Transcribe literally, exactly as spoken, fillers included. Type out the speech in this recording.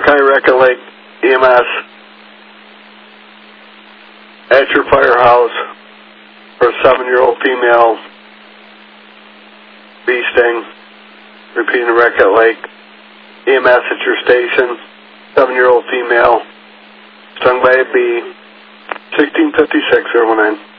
York High Record Lake E M S at your firehouse for a seven-year-old female bee sting. Repeating the Record Lake E M S at your station, seven-year-old female stung by a bee, sixteen fifty-six, zero one nine.